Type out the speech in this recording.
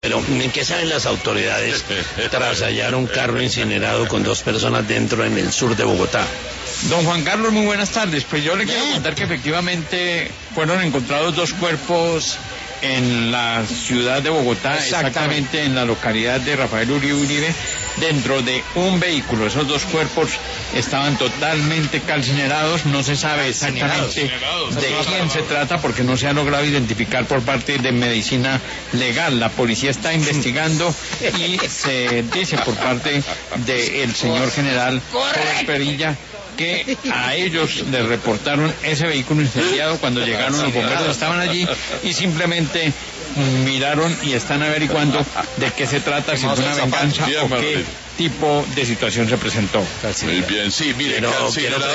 Pero ¿en qué saben las autoridades tras hallar un carro incinerado con 2 personas dentro en el sur de Bogotá? Don Juan Carlos, muy buenas tardes. Pues yo le quiero contar que efectivamente fueron encontrados 2 cuerpos en la ciudad de Bogotá, exactamente en la localidad de Rafael Uribe Uribe, dentro de un vehículo. Esos 2 cuerpos estaban totalmente calcinerados, no se sabe exactamente de quién se trata porque no se ha logrado identificar por parte de medicina legal. La policía está investigando y se dice por parte del señor general Robert Perilla que a ellos les reportaron ese vehículo incendiado cuando llegaron los bomberos, estaban allí y simplemente miraron y están averiguando de qué se trata, si fue una venganza o qué tipo de situación se presentó. Muy bien, sí, mire,